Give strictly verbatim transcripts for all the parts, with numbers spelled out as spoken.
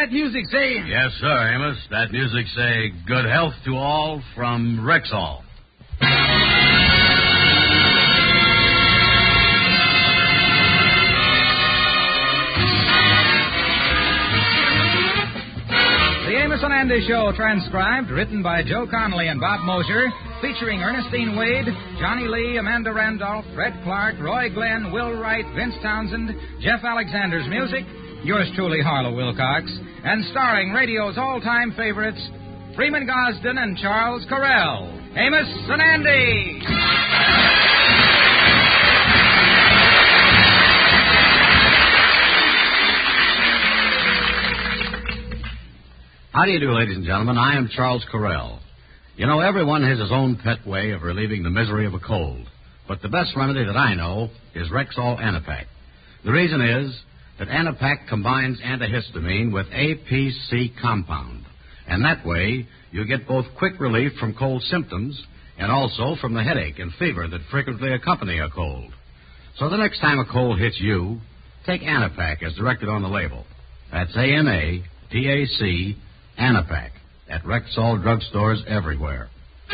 that music say? Yes, sir, Amos. That music say, good health to all from Rexall. The Amos and Andy Show, transcribed, written by Joe Connolly and Bob Mosier, featuring Ernestine Wade, Johnny Lee, Amanda Randolph, Fred Clark, Roy Glenn, Will Wright, Vince Townsend, Jeff Alexander's music, yours truly, Harlow Wilcox, and starring radio's all-time favorites, Freeman Gosden and Charles Correll. Amos and Andy! How do you do, ladies and gentlemen? I am Charles Correll. You know, everyone has his own pet way of relieving the misery of a cold. But the best remedy that I know is Rexall Anapac. The reason is that Anapac combines antihistamine with A P C compound. And that way, you get both quick relief from cold symptoms and also from the headache and fever that frequently accompany a cold. So the next time a cold hits you, take Anapac as directed on the label. That's A N A P A C, Anapac, at Rexall drugstores everywhere.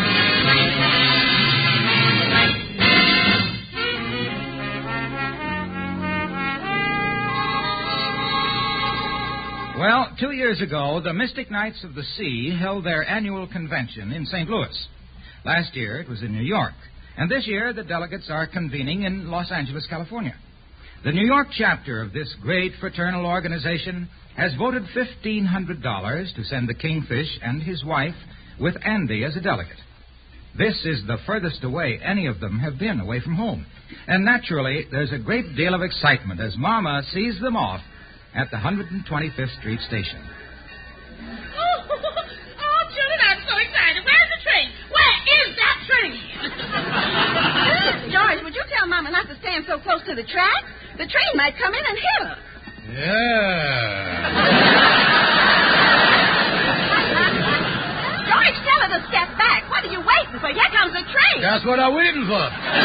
Well, two years ago, the Mystic Knights of the Sea held their annual convention in Saint Louis. Last year, it was in New York. And this year, the delegates are convening in Los Angeles, California. The New York chapter of this great fraternal organization has voted fifteen hundred dollars to send the Kingfish and his wife with Andy as a delegate. This is the furthest away any of them have been away from home. And naturally, there's a great deal of excitement as Mama sees them off at the one hundred twenty-fifth Street station. Oh, oh, children, I'm so excited. Where's the train? Where is that train? George, would you tell Mama not to stand so close to the track? The train might come in and hit her. Yeah. George, tell her to step back. What are you waiting for? Here comes the train. That's what I'm waiting for.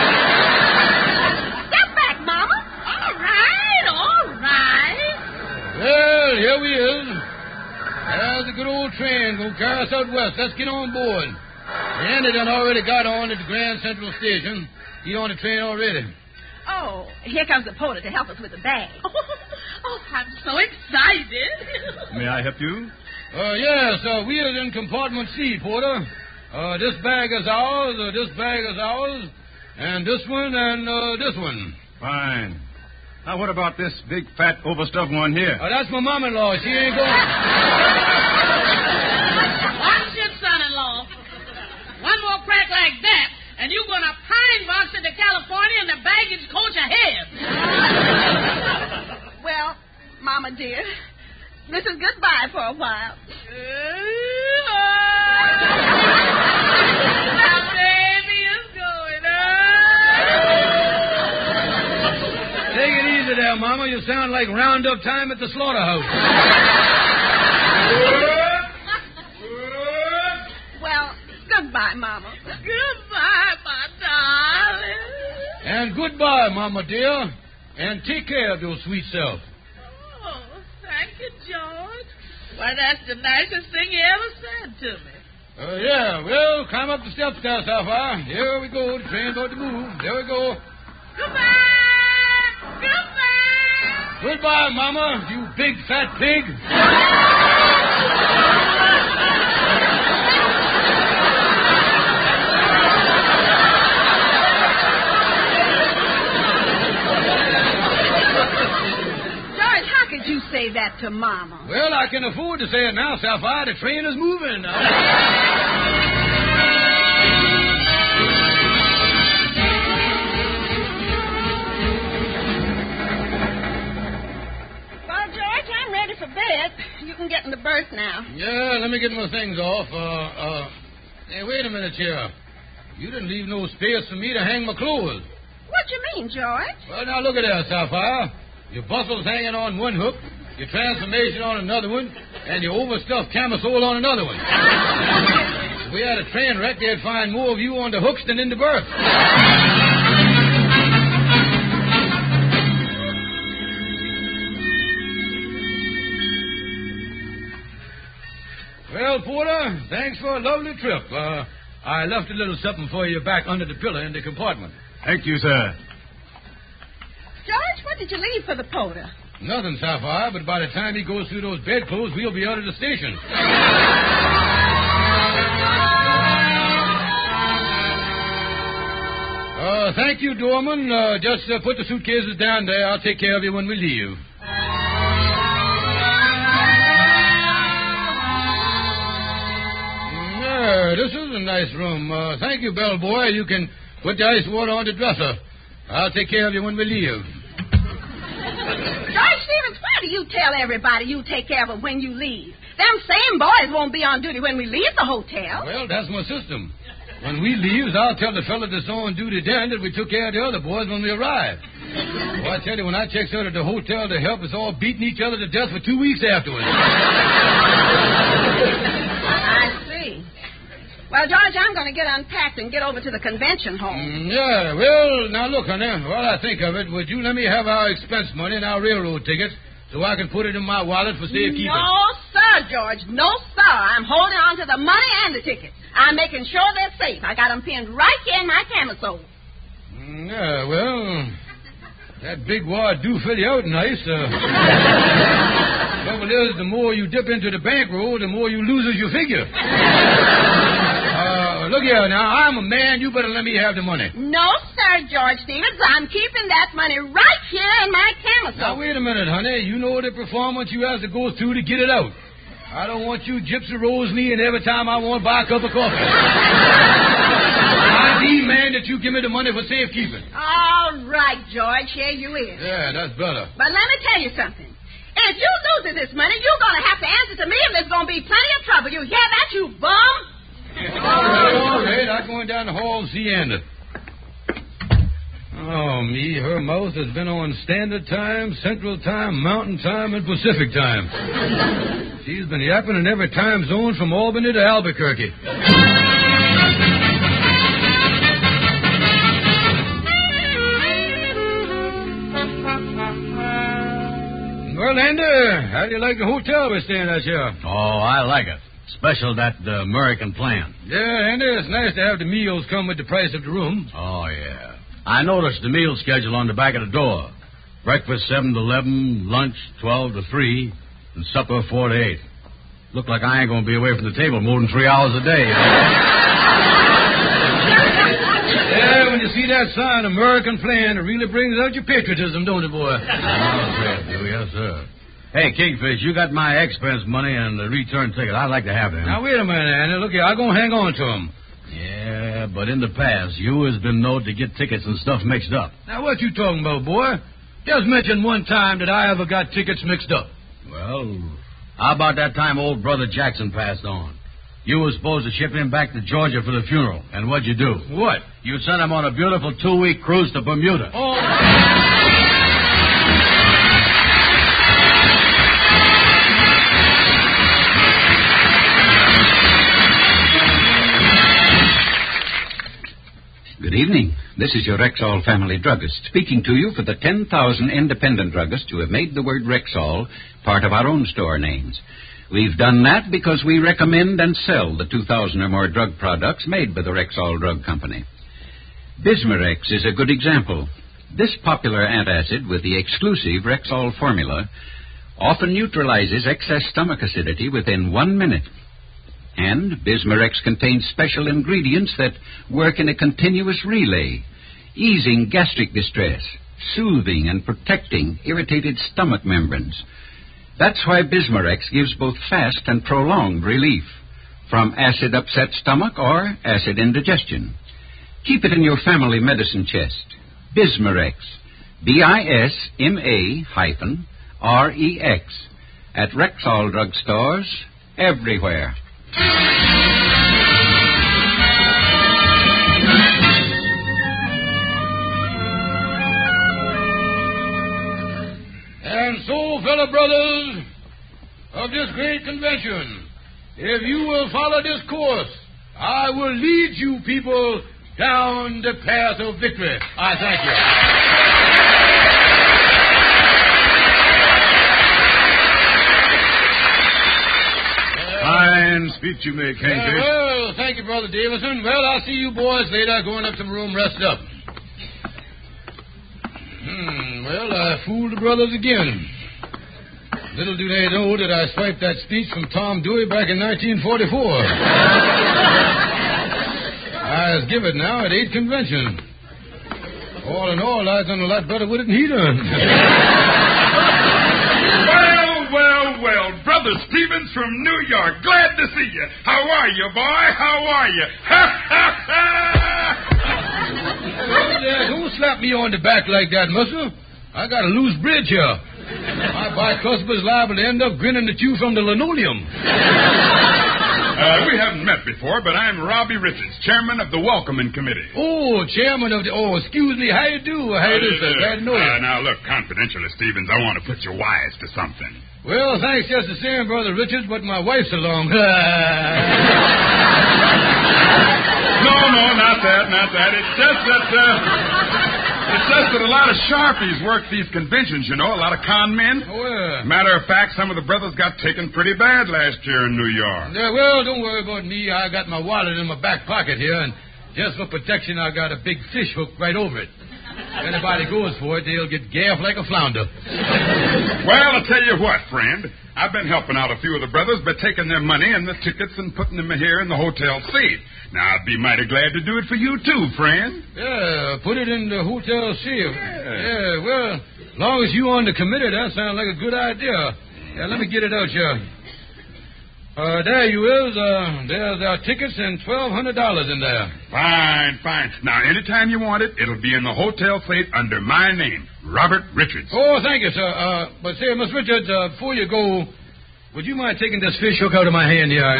Step back, Mama. All right, all right. Well, here we is. There's a good old train going to carry us out west. Let's get on board. Andy done already got on at the Grand Central Station. He's on the train already. Oh, here comes the porter to help us with the bag. Oh, oh I'm so excited. May I help you? Uh, yes, uh, we are in compartment C, porter. Uh, this bag is ours, uh, this bag is ours, and this one, and uh, this one. Fine. Now, what about this big, fat, overstuffed one here? Uh, that's my mom-in-law. She ain't going... Watch it, son-in-law. One more crack like that, and you're going to pine box into California in the baggage coach ahead. Well, Mama dear, this is goodbye for a while. My baby is going up. Take it easy there, Mama. You sound like roundup time at the slaughterhouse. Well, goodbye, Mama. Goodbye, my darling. And goodbye, Mama dear. And take care of your sweet self. Oh, thank you, George. Why, that's the nicest thing you ever said to me. Uh, yeah, well, climb up the steps there, Sapphire. Here we go. The train's about to move. There we go. Goodbye. Goodbye. Goodbye, Mama, you big fat pig. You say that to Mama. Well, I can afford to say it now, Sapphire. The train is moving now. Well, George, I'm ready for bed. You can get in the berth now. Yeah, let me get my things off. Uh, uh, hey, wait a minute here. You didn't leave no space for me to hang my clothes. What you mean, George? Well, now look at that, Sapphire. Your bustle's hanging on one hook, your transformation on another one, and your overstuffed camisole on another one. If we had a train wreck, they'd find more of you on the hooks than in the berth. sir. Thanks for a lovely trip. Uh, I left a little something for you back under the pillow in the compartment. Thank you, sir. George, what did you leave for the porter? Nothing, Sapphire, but by the time he goes through those bedclothes, we'll be out of the station. uh, thank you, doorman. Uh, just uh, put the suitcases down there. I'll take care of you when we leave. Yeah, this is a nice room. Uh, thank you, bellboy. You can put the ice water on the dresser. I'll take care of you when we leave. George Stevens, why do you tell everybody you take care of them when you leave? Them same boys won't be on duty when we leave the hotel. Well, that's my system. When we leaves, I'll tell the fella that's on duty then that we took care of the other boys when we arrived. Well, I tell you, when I checks out at the hotel to help us all beating each other to death for two weeks afterwards. I see. Well, George, I'm going to get unpacked and get over to the convention hall. Mm, yeah, well, now look, honey, while I think of it, would you let me have our expense money and our railroad tickets so I can put it in my wallet for safekeeping? No, sir, George. No, sir. I'm holding on to the money and the tickets. I'm making sure they're safe. I got them pinned right here in my camisole. Mm, yeah, well, that big wad do fill you out nice. Uh, trouble is, the more you dip into the bankroll, the more you loses your figure. Uh, look here, now, I'm a man. You better let me have the money. No, sir, George Stevens. I'm keeping that money right here in my camisole. Now, wait a minute, honey. You know the performance you have to go through to get it out. I don't want you gypsy rolls me in every time I want to buy a cup of coffee. I demand that you give me the money for safekeeping. All right, George. Here you is. Yeah, that's better. But let me tell you something. If you lose this money, you're going to have to answer to me, and there's going to be plenty of trouble. You hear that, you bum? All right, all right. I'm going down the hall and see Anna. Oh, me, her mouth has been on Standard Time, Central Time, Mountain Time, and Pacific Time. She's been yapping in every time zone from Albany to Albuquerque. Well, Andy, how do you like the hotel we're staying at here? Oh, I like it. Special that uh, American plan. Yeah, Andy, it's nice to have the meals come with the price of the room. Oh, yeah. I noticed the meal schedule on the back of the door. Breakfast seven to eleven, lunch twelve to three, and supper four to eight. Look like I ain't going to be away from the table more than three hours a day. Yeah, when you see that sign, American Plan, it really brings out your patriotism, don't it, boy? Oh, yes, sir. Hey, Kingfish, you got my expense money and the return ticket. I'd like to have them. Now, wait a minute, Andy. Look here, I'm going to hang on to them. Yeah, but in the past, you has been known to get tickets and stuff mixed up. Now, what you talking about, boy? Just mention one time that I ever got tickets mixed up. Well, how about that time old brother Jackson passed on? You were supposed to ship him back to Georgia for the funeral, and what'd you do? What? You sent him on a beautiful two-week cruise to Bermuda. Oh. Good evening. This is your Rexall family druggist speaking to you for the ten thousand independent druggists who have made the word Rexall part of our own store names. We've done that because we recommend and sell the two thousand or more drug products made by the Rexall Drug Company. Bismarex is a good example. This popular antacid with the exclusive Rexall formula often neutralizes excess stomach acidity within one minute. And Bismarex contains special ingredients that work in a continuous relay, easing gastric distress, soothing and protecting irritated stomach membranes. That's why Bismarex gives both fast and prolonged relief from acid-upset stomach or acid indigestion. Keep it in your family medicine chest. Bismarex, B I S M A hyphen R E X, at Rexall drugstores everywhere. And so, fellow brothers of this great convention, if you will follow this course, I will lead you people down the path of victory. I thank you. I fine speech you make, Kingfish. Uh, well, thank you, Brother Davison. Well, I'll see you boys later. Going up to my room, rest up. Hmm, well, I fooled the brothers again. Little do they know that I swiped that speech from Tom Dewey back in nineteen forty-four. I was given now at eighth convention. All in all, I've done a lot better with it than he done. Well, well, well, Brother Stevens from New York. Glad to see you. How are you, boy? How are you? Ha, ha, ha! Well, uh, don't slap me on the back like that, Muscle. I got a loose bridge here. My bicuspid's liable to end up grinning at you from the linoleum. Uh, we haven't met before, but I'm Robbie Richards, chairman of the Welcoming Committee. Oh, chairman of the... Oh, excuse me. How you do? How you do, sir? Glad to know you. Uh, now, look, confidentially, Stevens, I want to put you wise to something. Well, thanks just the same, Brother Richards, but my wife's along. No, no, not that, not that. It's just that, uh... It's just that a lot of sharpies work these conventions, you know, a lot of con men. Oh, well. Matter of fact, some of the brothers got taken pretty bad last year in New York. Yeah, well, don't worry about me. I got my wallet in my back pocket here, and just for protection, I got a big fish hook right over it. If anybody goes for it, they'll get gaffed like a flounder. Well, I'll tell you what, friend. I've been helping out a few of the brothers by taking their money and the tickets and putting them here in the hotel seat. Now, I'd be mighty glad to do it for you, too, friend. Yeah, put it in the hotel safe. Yeah. Yeah, well, as long as you on the committee, that sounds like a good idea. Yeah, let me get it out here. Uh, there you is. Uh, there's our tickets and twelve hundred dollars in there. Fine, fine. Now, anytime you want it, it'll be in the hotel safe under my name, Robert Richards. Oh, thank you, sir. Uh, but say, Miss Richards, uh, before you go, would you mind taking this fish hook out of my hand here?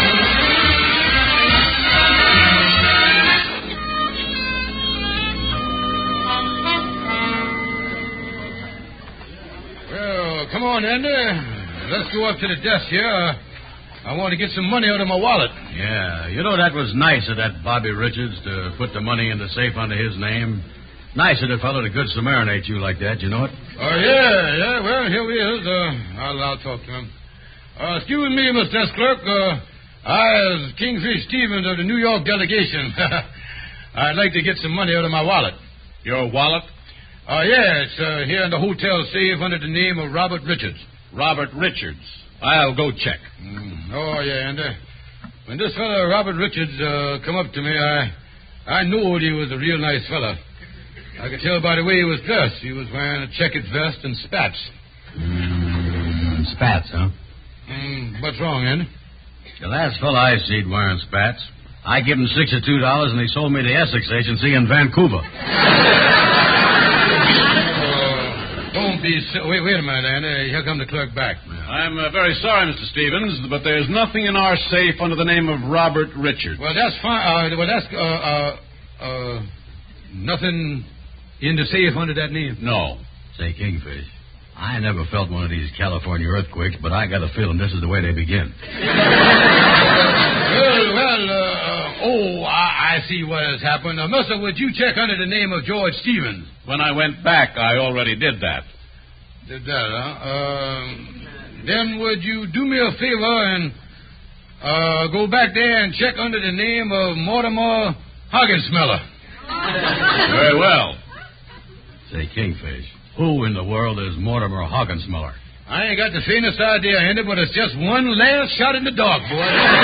Well, come on, Andy. Let's go up to the desk here. Uh, I want to get some money out of my wallet. Yeah, you know, that was nice of that Bobby Richards to put the money in the safe under his name. Nice of the fellow to good Samaritanate you like that, you know it? Oh, yeah, yeah. Well, here he is. Uh, I'll, I'll talk to him. Uh, excuse me, Mister Desk Clerk. Uh, I, as Kingfish Stevens of the New York delegation, I'd like to get some money out of my wallet. Your wallet? Uh, yeah, it's uh, here in the hotel safe under the name of Robert Richards. Robert Richards. I'll go check. Mm. Oh, yeah, and uh, when this fellow, Robert Richards, uh, come up to me, I I knew he was a real nice fella. I could tell by the way he was dressed. He was wearing a checkered vest and spats. Mm, spats, huh? Mm, what's wrong, Andy? The last fella I seed wearing spats, I give him sixty-two dollars and he sold me the Essex agency in Vancouver. Don't be so... Wait, wait a minute, Andy. Here come the clerk back. I'm uh, very sorry, Mister Stevens, but there's nothing in our safe under the name of Robert Richards. Well, that's fine. Uh, well, that's... Uh, uh, uh, nothing in the safe under that name? No. Say, Kingfish, I never felt one of these California earthquakes, but I got a feeling this is the way they begin. well, well, uh, oh, I, I see what has happened. Uh, mister, would you check under the name of George Stevens? When I went back, I already did that. Did that, huh? Uh, then would you do me a favor and uh, go back there and check under the name of Mortimer Hoggensmeller? Very well. Say, Kingfish, who in the world is Mortimer Hoggensmeller? I ain't got the faintest idea, Andy, but it's just one last shot in the dark, boy.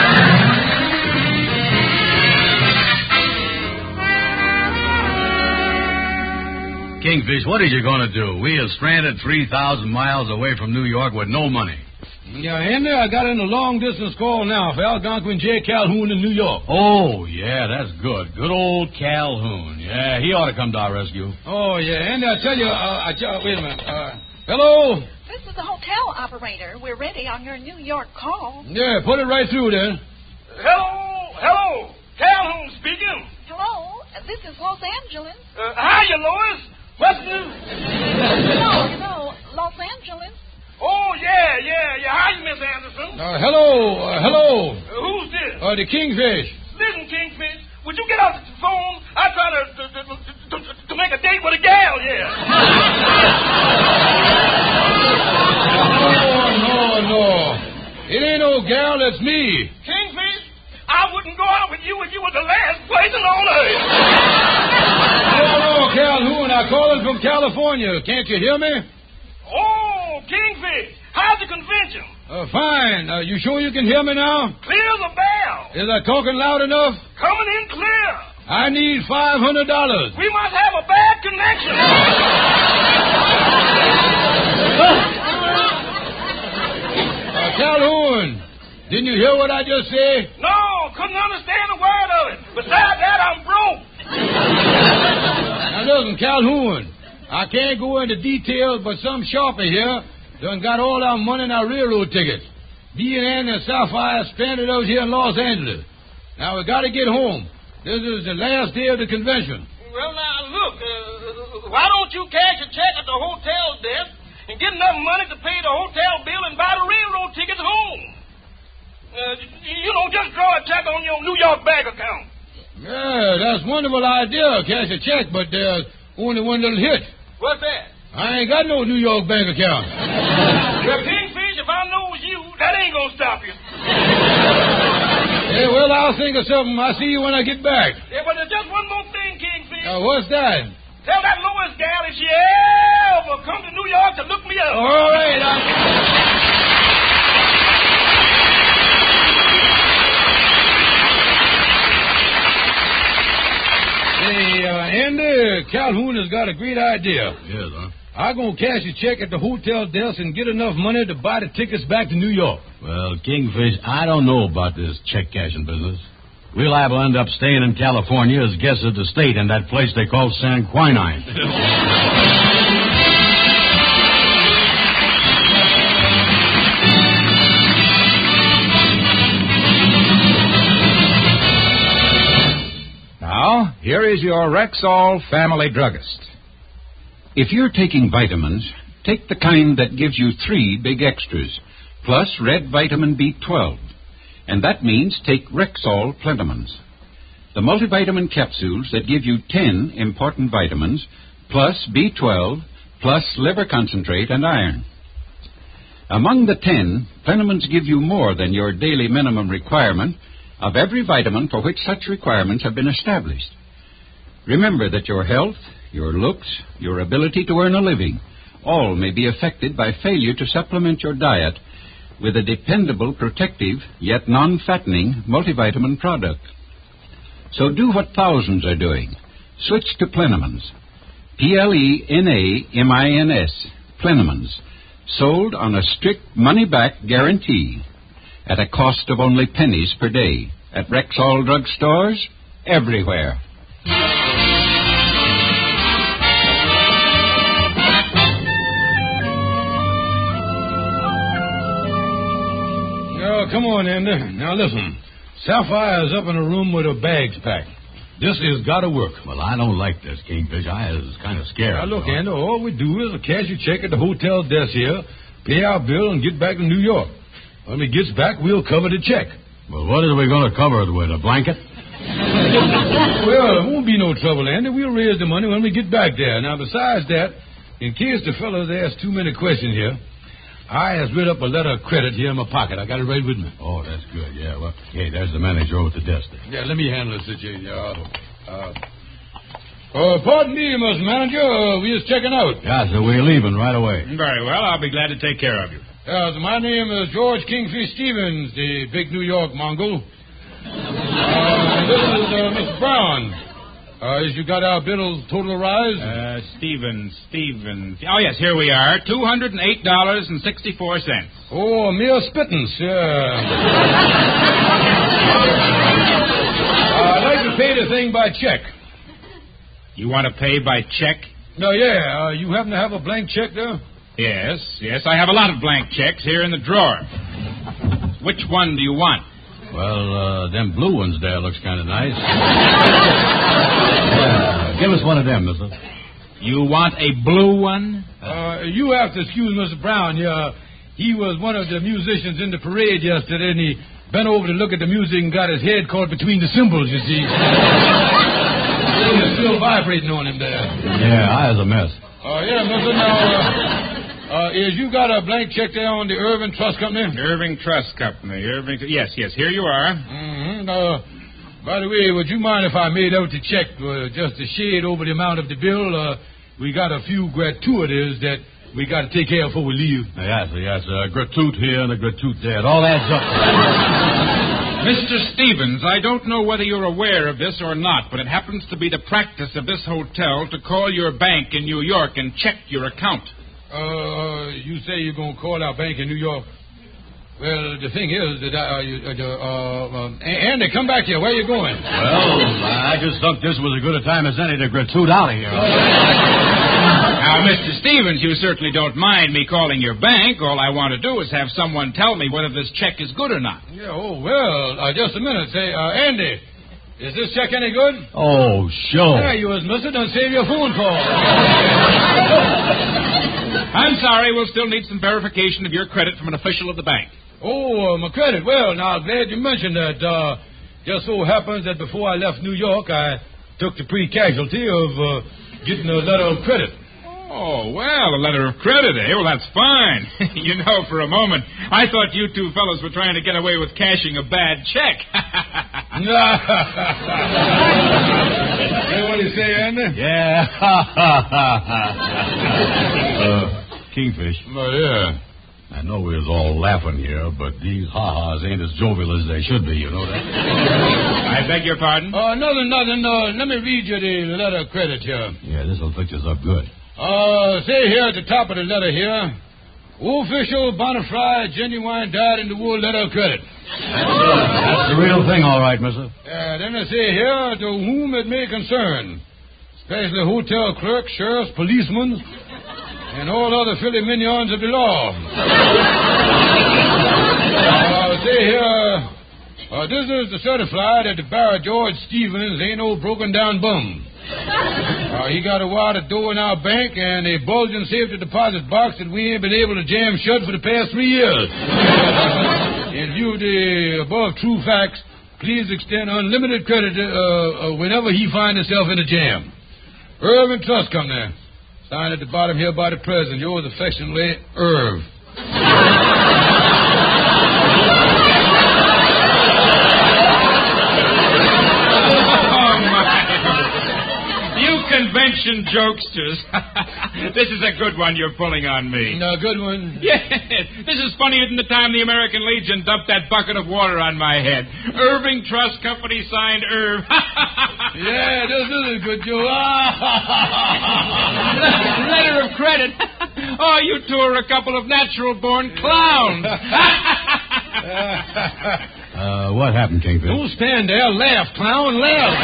Kingfish, what are you going to do? We are stranded three thousand miles away from New York with no money. Yeah, Andy, I got in a long-distance call now for Algonquin J. Calhoun in New York. Oh, yeah, that's good. Good old Calhoun. Yeah, he ought to come to our rescue. Oh, yeah, Andy, I tell you, uh, I tell, wait a minute. Uh, hello? This is the hotel operator. We're ready on your New York call. Yeah, put it right through then. Hello, hello. Calhoun speaking. Hello, this is Los Angeles. Uh, hiya, Lois. What's new? No, you know, Los Angeles. Oh, yeah, yeah, yeah. Hi, Miss Anderson. Uh, hello, uh, hello. Uh, who's this? Uh, the Kingfish. Listen, Kingfish, would you get off the phone? I try to to, to, to, to make a date with a gal here. No, no, no. It ain't no gal, it's me. Kingfish, I wouldn't go out with you if you were the last person on earth. Hello, Calhoun. I'm calling from California. Can't you hear me? Oh, Kingfish, how's the convention? Uh, fine. Uh, you sure you can hear me now? Clear the bell. Is I talking loud enough? Coming in clear. I need five hundred dollars. We must have a bad connection. uh, Calhoun, didn't you hear what I just said? No, couldn't understand a word of it. Besides that, I'm broke. Now listen, Calhoun, I can't go into details, but some shopper here done got all our money in our railroad tickets. D and N and Sapphire stranded us here in Los Angeles. Now we got to get home. This is the last day of the convention. Well, now, look, uh, why don't you cash a check at the hotel desk and get enough money to pay the hotel bill and buy the railroad tickets home? Uh, you know, just draw a check on your New York bank account. Yeah, that's a wonderful idea, cash a check, but there's only one little hit. What's that? I ain't got no New York bank account. Well, Kingfish, if I know it was you, that ain't gonna stop you. Yeah, well, I'll think of something. I'll see you when I get back. Yeah, but there's just one more thing, Kingfish. Uh, what's that? Tell that Lois gal if she ever come to New York to look me up. All right. I... Hey, uh, Andy, Calhoun has got a great idea. Yes, huh? I'm going to cash a check at the hotel desk and get enough money to buy the tickets back to New York. Well, Kingfish, I don't know about this check cashing business. We'll liable end up staying in California as guests of the state in that place they call San Quinine. Now, here is your Rexall family druggist. If you're taking vitamins, take the kind that gives you three big extras, plus red vitamin B twelve. And that means take Rexall Plentimins. The multivitamin capsules that give you ten important vitamins, plus B twelve, plus liver concentrate and iron. Among the ten, Plentimins give you more than your daily minimum requirement of every vitamin for which such requirements have been established. Remember that your health, your looks, your ability to earn a living, all may be affected by failure to supplement your diet with a dependable, protective, yet non-fattening multivitamin product. So do what thousands are doing. Switch to Plentimins. P L E N A M I N S. Plentimins. Sold on a strict money-back guarantee at a cost of only pennies per day at Rexall drug stores everywhere. Oh, come on, Andy. Now, listen. Sapphire's up in a room with her bags packed. This has got to work. Well, I don't like this, Kingfish. I was kind of scared. Now, look, Andy, all we do is cash a check at the hotel desk here, pay our bill, and get back to New York. When we gets back, we'll cover the check. Well, what are we going to cover it with, a blanket? Well, it won't be no trouble, Andy. We'll raise the money when we get back there. Now, besides that, in case the fellows ask too many questions here, I has written up a letter of credit here in my pocket. I got it right with me. Oh, that's good. Yeah, well, hey, there's the manager over at the desk there. Yeah, let me handle the situation. Uh, uh, uh, pardon me, Mister Manager. Uh, we're just checking out. Yeah, so we're leaving right away. Very well. I'll be glad to take care of you. Uh, so my name is George Kingfish Stevens, the big New York Mongol. Uh, this is uh, Mister Brown. Uh, as you got our bill totalized? Uh, Stevens, Stevens. Oh, yes, here we are. two hundred eight dollars and sixty-four cents. Oh, a mere spittance, yeah. uh, I'd like to pay the thing by check. You want to pay by check? No, yeah. Uh, you happen to have a blank check there? Yes, yes. I have a lot of blank checks here in the drawer. Which one do you want? Well, uh, them blue ones there looks kind of nice. Yeah, give us one of them, mister. You want a blue one? Uh, you have to excuse Mister Brown. Yeah, he was one of the musicians in the parade yesterday, and he bent over to look at the music and got his head caught between the cymbals, you see. It's still vibrating on him there. Yeah, I was a mess. Oh, uh, yeah, mister. Now, uh, Uh, is you got a blank check there on the Irving Trust Company? Irving Trust Company. Irving. Yes, yes. Here you are. Mm-hmm. Uh, by the way, would you mind if I made out the check uh, just a shade over the amount of the bill? Uh, we got a few gratuities that we got to take care of before we leave. Yes, yes. A gratuit here and a gratuit there. It all adds up. Mister Stevens, I don't know whether you're aware of this or not, but it happens to be the practice of this hotel to call your bank in New York and check your account. Uh, you say you're going to call our bank in New York? Well, the thing is that I, uh, you, uh, uh, um, Andy, come back here. Where are you going? Well, I just thought this was as good a time as any to gratuit out of here. Now, Mister Stevens, you certainly don't mind me calling your bank. All I want to do is have someone tell me whether this check is good or not. Yeah, oh, well, uh, just a minute. Say, uh, Andy, is this check any good? Oh, sure. Yeah, you was missing. Don't save your phone call. I'm sorry, we'll still need some verification of your credit from an official of the bank. Oh, uh, my credit. Well, now, glad you mentioned that. Uh, just so happens that before I left New York, I took the pre-casualty of uh, getting a letter of credit. Oh, well, a letter of credit, eh? Well, that's fine. You know, for a moment, I thought you two fellows were trying to get away with cashing a bad check. Hey, what do you say, Andy? Yeah. uh, Kingfish. Oh, yeah. I know we was all laughing here, but these ha-has ain't as jovial as they should be, you know that? I beg your pardon? Oh, uh, nothing, nothing. Uh, let me read you the letter of credit here. Yeah, this'll fix us up good. Uh, say here at the top of the letter here, official, bona fide, genuine, dyed-in-the-wool letter of credit. That's the real thing, all right, mister. Uh, then they say here, to whom it may concern, especially hotel clerks, sheriffs, policemen, and all other filthy minions of the law. uh, say here, uh, this is to certify that the Barry George Stevens ain't no broken-down bum. Uh, he got a wad of dough in our bank and a bulging safety deposit box that we ain't been able to jam shut for the past three years. In view of the above true facts, please extend unlimited credit uh, uh, whenever he finds himself in a jam. Irving Trust Company. Signed at the bottom here by the president. Yours affectionately, Irv. Convention jokesters. This is a good one you're pulling on me. No, good one. Yes. This is funnier than the time the American Legion dumped that bucket of water on my head. Irving Trust Company signed Irv. Yeah, this is a good joke. Letter of credit. Oh, you two are a couple of natural-born clowns. uh, what happened, Kingfish? Don't stand there. Laugh, clown, laugh.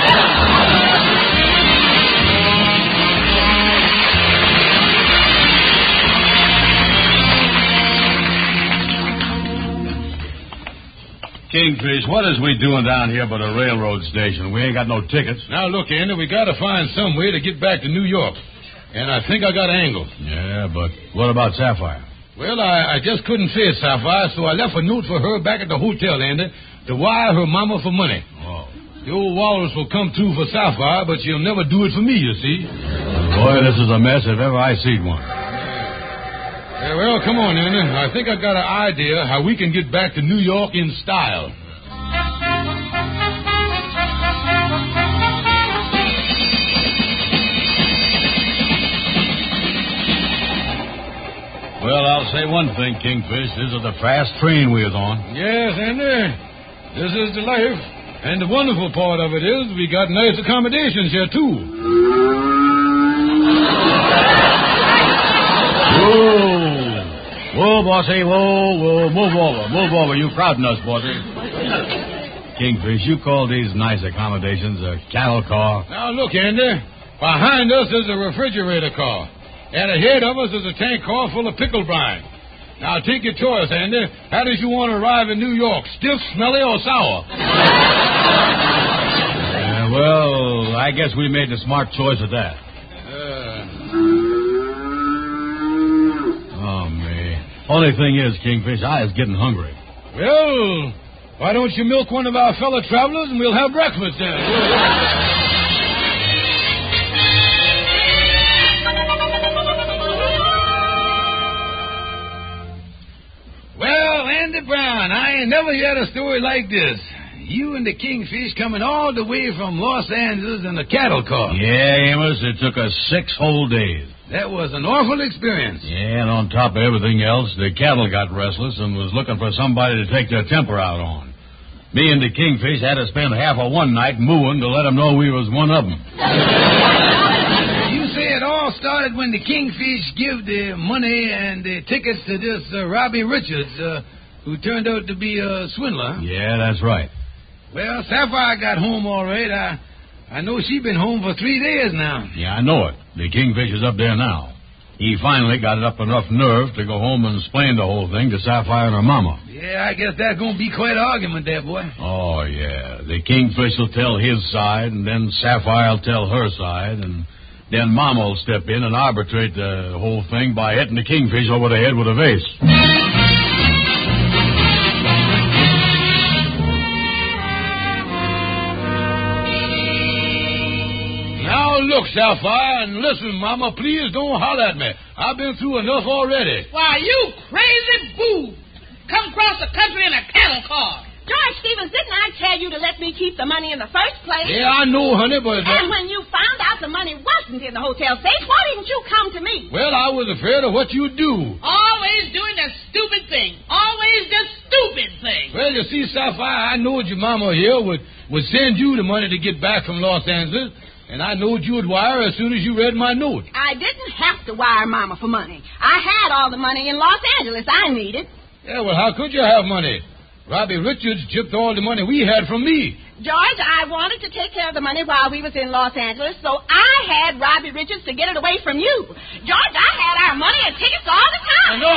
Kingfish, what is we doing down here but a railroad station? We ain't got no tickets. Now, look, Andy, we got to find some way to get back to New York. And I think I got an angle. Yeah, but what about Sapphire? Well, I, I just couldn't face Sapphire, so I left a note for her back at the hotel, Andy, to wire her mama for money. Oh. The old walrus will come through for Sapphire, but she'll never do it for me, you see. Boy, this is a mess if ever I seen one. Yeah, well, come on, Andy. I think I got an idea how we can get back to New York in style. Well, I'll say one thing, Kingfish. This is the fast train we is on. Yes, Andy. This is the life. And the wonderful part of it is we got nice accommodations here, too. Whoa. Whoa, bossy, whoa, whoa. Move over, move over. You crowding us, bossy. Kingfish, you call these nice accommodations a cattle car? Now, look, Andy. Behind us is a refrigerator car. And ahead of us is a tank car full of pickle brine. Now, take your choice, Andy. How does you want to arrive in New York? Stiff, smelly, or sour? Uh, well, I guess we made the smart choice of that. Uh... Oh, man. Only thing is, Kingfish, I is getting hungry. Well, why don't you milk one of our fellow travelers and we'll have breakfast then? ain't never heard a story like this. You and the Kingfish coming all the way from Los Angeles in a cattle car. Yeah, Amos, it took us six whole days. That was an awful experience. Yeah, and on top of everything else, the cattle got restless and was looking for somebody to take their temper out on. Me and the Kingfish had to spend half of one night mooing to let them know we was one of them. You say it all started when the Kingfish give the money and the tickets to this uh, Robbie Richards, uh, who turned out to be a swindler. Yeah, that's right. Well, Sapphire got home all right. I, I know she been home for three days now. Yeah, I know it. The Kingfish is up there now. He finally got it up enough nerve to go home and explain the whole thing to Sapphire and her mama. Yeah, I guess that's going to be quite an argument there, boy. Oh, yeah. The Kingfish will tell his side, and then Sapphire will tell her side, and then Mama will step in and arbitrate the whole thing by hitting the Kingfish over the head with a vase. Now, look, Sapphire, and listen, Mama, please don't holler at me. I've been through enough already. Why, you crazy boo. Come across the country in a cattle car. George Stevens, didn't I tell you to let me keep the money in the first place? Yeah, I know, honey, but... And when you found out the money wasn't in the hotel safe, why didn't you come to me? Well, I was afraid of what you'd do. Always doing the stupid thing. Always the stupid thing. Well, you see, Sapphire, I knowed your mama here would, would send you the money to get back from Los Angeles, and I knowed you would wire as soon as you read my note. I didn't have to wire Mama for money. I had all the money in Los Angeles I needed. Yeah, well, how could you have money? Robbie Richards chipped all the money we had from me. George, I wanted to take care of the money while we was in Los Angeles, so I had Robbie Richards to get it away from you. George, I had our money and tickets all the time. I know.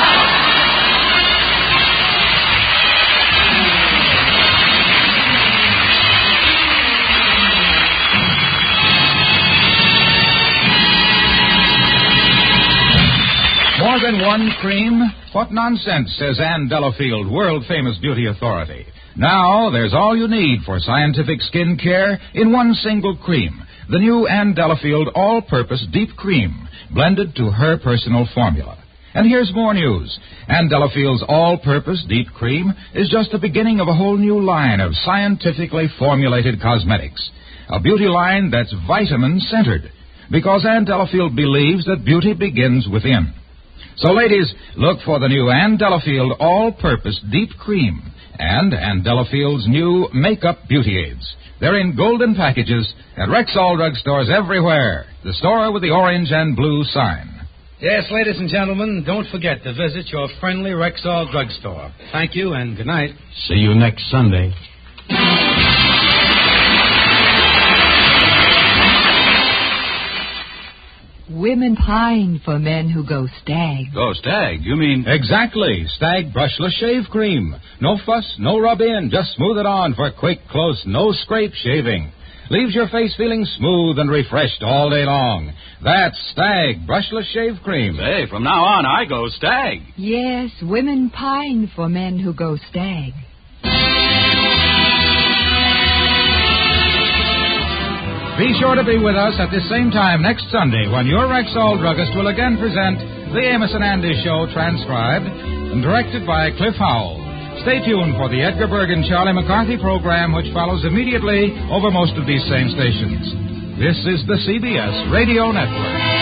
More than one cream? What nonsense, says Ann Delafield, world-famous beauty authority. Now, there's all you need for scientific skin care in one single cream. The new Ann Delafield all-purpose deep cream, blended to her personal formula. And here's more news. Ann Delafield's all-purpose deep cream is just the beginning of a whole new line of scientifically formulated cosmetics. A beauty line that's vitamin-centered, because Ann Delafield believes that beauty begins within. So, ladies, look for the new Ann Delafield all-purpose deep cream and Ann Delafield's new Makeup Beauty Aids. They're in golden packages at Rexall drugstores everywhere. The store with the orange and blue sign. Yes, ladies and gentlemen, don't forget to visit your friendly Rexall drugstore. Thank you and good night. See you next Sunday. Women pine for men who go stag. Go stag? You mean... Exactly. Stag brushless shave cream. No fuss, no rub-in. Just smooth it on for quick, close, no-scrape shaving. Leaves your face feeling smooth and refreshed all day long. That's Stag brushless shave cream. Hey, from now on, I go stag. Yes, women pine for men who go stag. Be sure to be with us at the same time next Sunday when your Rexall druggist will again present The Amos and Andy Show, transcribed and directed by Cliff Howell. Stay tuned for the Edgar Bergen Charlie McCarthy program, which follows immediately over most of these same stations. This is the C B S Radio Network.